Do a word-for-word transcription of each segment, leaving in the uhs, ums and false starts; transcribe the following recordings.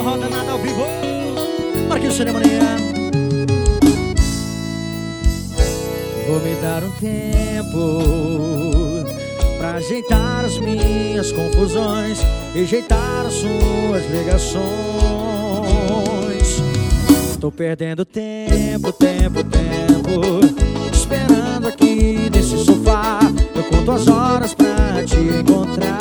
forró danado ao vivo. Marquinhos Cerimônia. Vou me dar um tempo pra ajeitar as minhas confusões, rejeitar as suas ligações. Tô perdendo tempo, tempo, tempo, esperando aqui nesse sofá. Eu conto as horas pra te encontrar.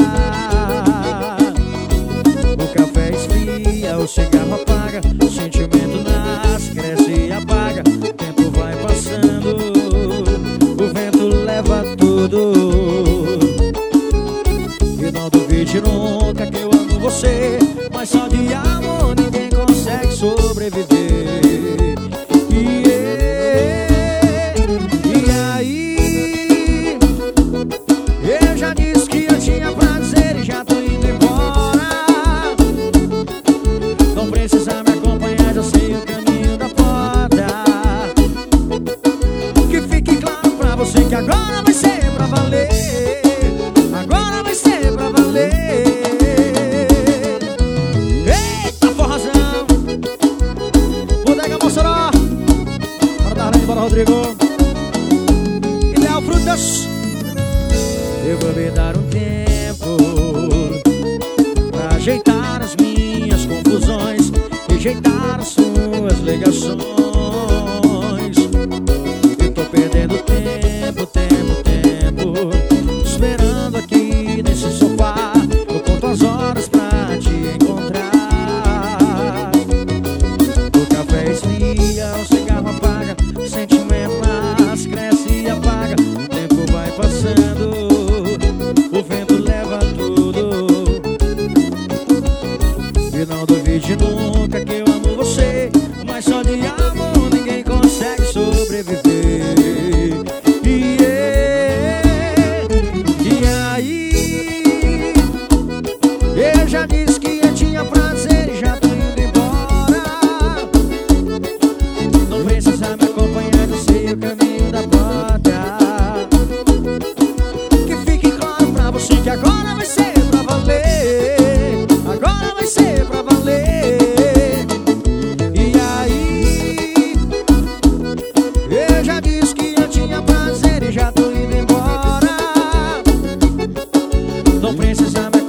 O café esfria, o cigarro apaga, o sentimento nasce, cresce e apaga. O tempo vai passando, o vento leva tudo. E não duvide nunca que eu amo você, mas só de amor ninguém consegue sobreviver. E aí, eu já disse que eu tinha pra dizer e já tô indo embora. Não precisa me acompanhar, já sei o caminho da porta. Que fique claro pra você que agora vai ser pra valer. Agora vai ser pra valer. Eita, forrazão! Bodega Mossoró. Bora Darlene, bora Rodrigo. Ideal Frutas. Eu vou me dar um tempo pra ajeitar as minhas confusões, rejeitar as suas ligações. E tô perdendo tempo, tempo, tempo, esperando aqui nesse sofá. Eu conto as horas pra te encontrar. O café esfria, o cigarro apaga, o sentimento nasce, cresce e apaga. O tempo vai passando, o vento leva tudo. E não duvide nunca que eu amo você, mas só de amor ninguém consegue sobreviver. E, e aí, eu já disse que eu tinha prazer e já tô indo embora. Não precisa me acompanhar, eu sei o caminho da porta. Que fique claro pra você que agora vai ser pra valer. Agora vai ser pra valer. E aí, eu já disse que eu tinha prazer e já tô indo embora. Não precisa me